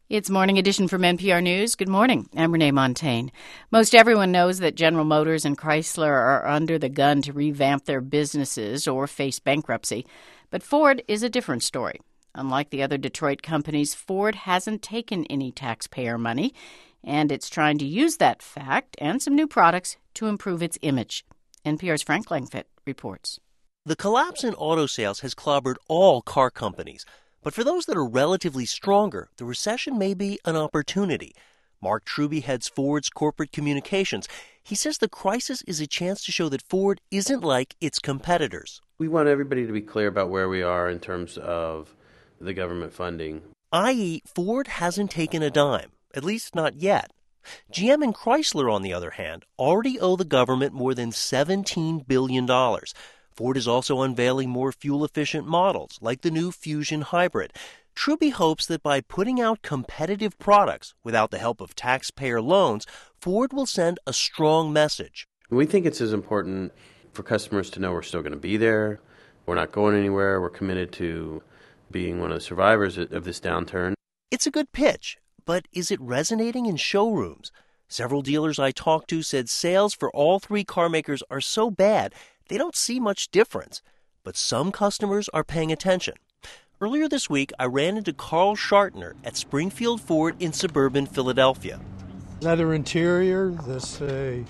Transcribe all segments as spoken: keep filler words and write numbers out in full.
It's Morning Edition from N P R News. Good morning. I'm Renee Montagne. Most everyone knows that General Motors and Chrysler are under the gun to revamp their businesses or face bankruptcy. But Ford is a different story. Unlike the other Detroit companies, Ford hasn't taken any taxpayer money, and it's trying to use that fact and some new products to improve its image. N P R's Frank Langfitt reports. The collapse in auto sales has clobbered all car companies. But for those that are relatively stronger, the recession may be an opportunity. Mark Truby heads Ford's corporate communications. He says the crisis is a chance to show that Ford isn't like its competitors. We want everybody to be clear about where we are in terms of the government funding. that is, Ford hasn't taken a dime, at least not yet. G M and Chrysler, on the other hand, already owe the government more than seventeen billion dollars. Ford is also unveiling more fuel-efficient models, like the new Fusion Hybrid. Truby hopes that by putting out competitive products without the help of taxpayer loans, Ford will send a strong message. We think it's as important for customers to know we're still going to be there. We're not going anywhere. We're committed to being one of the survivors of this downturn. It's a good pitch, but is it resonating in showrooms? Several dealers I talked to said sales for all three car makers are so bad they don't see much difference, but some customers are paying attention. Earlier this week, I ran into Carl Schartner at Springfield Ford in suburban Philadelphia. Leather interior, this uh,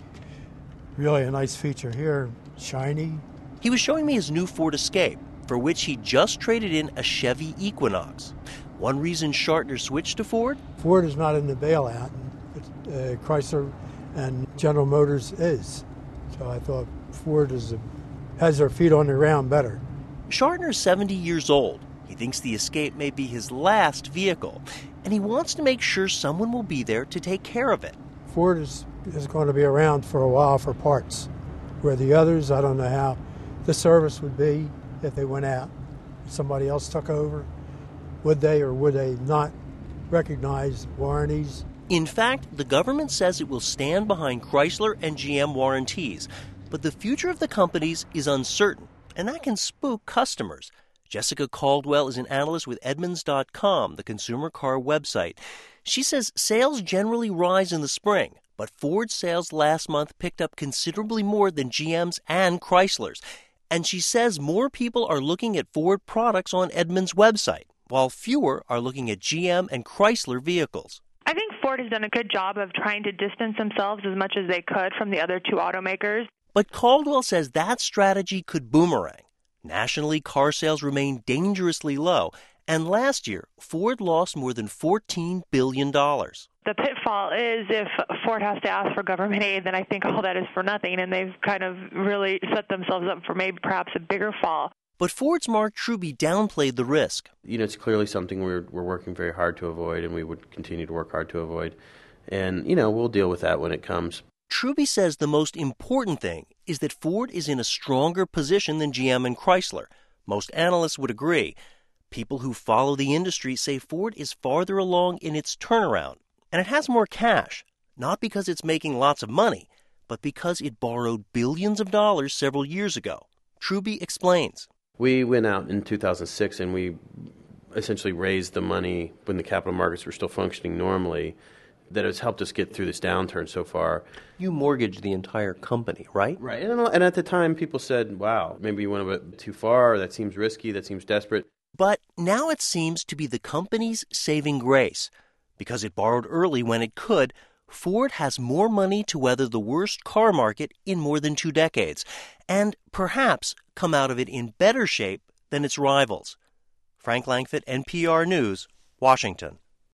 really a nice feature here, shiny. He was showing me his new Ford Escape, for which he just traded in a Chevy Equinox. One reason Schartner switched to Ford? Ford is not in the bailout, but uh, Chrysler and General Motors is. So I thought Ford is a, has their feet on the ground better. Schartner's seventy years old. He thinks the Escape may be his last vehicle, and he wants to make sure someone will be there to take care of it. Ford is, is going to be around for a while for parts, where the others, I don't know how the service would be if they went out. If somebody else took over, would they or would they not recognize warranties? In fact, the government says it will stand behind Chrysler and G M warranties, but the future of the companies is uncertain, and that can spook customers. Jessica Caldwell is an analyst with Edmunds dot com, the consumer car website. She says sales generally rise in the spring, but Ford sales last month picked up considerably more than G M's and Chrysler's. And she says more people are looking at Ford products on Edmunds' website, while fewer are looking at G M and Chrysler vehicles. I think Ford has done a good job of trying to distance themselves as much as they could from the other two automakers. But Caldwell says that strategy could boomerang. Nationally, car sales remain dangerously low, and last year, Ford lost more than fourteen billion dollars. The pitfall is if Ford has to ask for government aid, then I think all that is for nothing, and they've kind of really set themselves up for maybe perhaps a bigger fall. But Ford's Mark Truby downplayed the risk. You know, it's clearly something we're we're working very hard to avoid, and we would continue to work hard to avoid. And, you know, we'll deal with that when it comes. Truby says the most important thing is that Ford is in a stronger position than G M and Chrysler. Most analysts would agree. People who follow the industry say Ford is farther along in its turnaround, and it has more cash, not because it's making lots of money, but because it borrowed billions of dollars several years ago. Truby explains. We went out in two thousand six and we essentially raised the money when the capital markets were still functioning normally that has helped us get through this downturn so far. You mortgaged the entire company, right? Right. And, and at the time, people said, wow, maybe you went a bit too far, that seems risky, that seems desperate. But now it seems to be the company's saving grace. Because it borrowed early when it could, Ford has more money to weather the worst car market in more than two decades, and perhaps come out of it in better shape than its rivals. Frank Langfitt, N P R News, Washington.